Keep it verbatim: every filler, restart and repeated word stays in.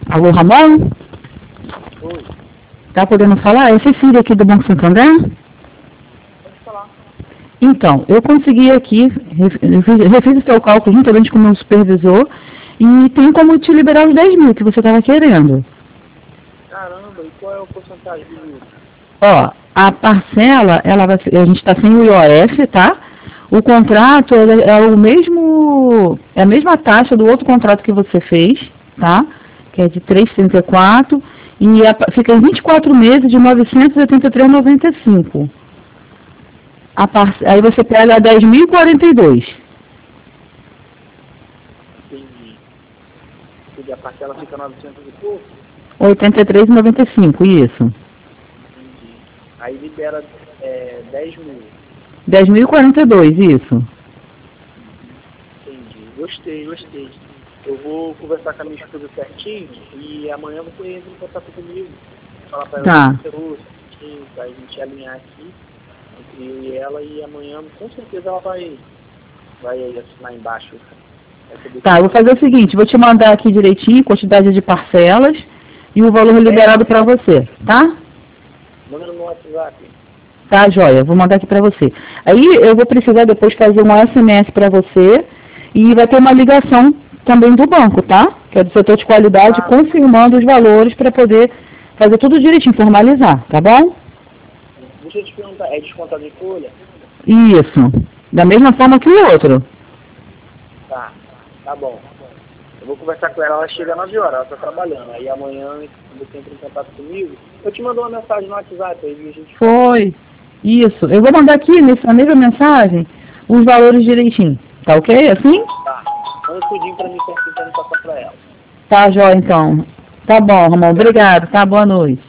Alô, Ramon? Oi. Tá podendo falar? É Cecília aqui do Banco Santander? Pode falar. Então, eu consegui aqui, refiz o seu cálculo juntamente com o meu supervisor e tem como te liberar os dez mil que você estava querendo. Caramba, e qual é o porcentagem do lucro? Ó, a parcela, ela vai ser, a gente está sem o I O F, tá? O contrato é, é o mesmo, é a mesma taxa do outro contrato que você fez, tá? Que é de trezentos e trinta e quatro e a, fica em vinte e quatro meses de novecentos e oitenta e três reais e noventa e cinco centavos. A parce... Aí você pega dez mil e quarenta e dois. Entendi. E a parcela fica novecentos e pouco? oitenta e três reais e noventa e cinco centavos, isso. Entendi. Aí libera é, dez mil. dez mil e quarenta e dois, isso. Entendi. Gostei, gostei. Eu vou conversar com a minha esposa certinho e amanhã você entra em contato comigo. Falar pra ela Tá. que você certinho, pra gente alinhar aqui entre eu e ela, e amanhã com certeza ela vai, vai assinar embaixo. Tá, eu vou fazer o seguinte, vou te mandar aqui direitinho, quantidade de parcelas e o valor liberado para você, tá? Manda no WhatsApp. Tá, joia, vou mandar aqui para você. Aí eu vou precisar depois fazer um S M S para você e vai ter uma ligação também do banco, tá? Que é do setor de qualidade, Ah. confirmando os valores para poder fazer tudo direitinho, formalizar, tá bom? Deixa eu te perguntar, é descontado em folha? Isso, da mesma forma que o outro. Tá, tá bom. Eu vou conversar com ela, ela chega às nove horas, ela tá trabalhando. Aí amanhã você entra em contato comigo. Eu te mando uma mensagem no WhatsApp, aí a gente... Foi, isso. Eu vou mandar aqui nessa mesma mensagem os valores direitinho, tá ok? Assim? Tá, manda tudinho pra mim, pra eu passar pra ela. Tá, joia, então. Tá bom, Ramon. Obrigado, tá? Boa noite.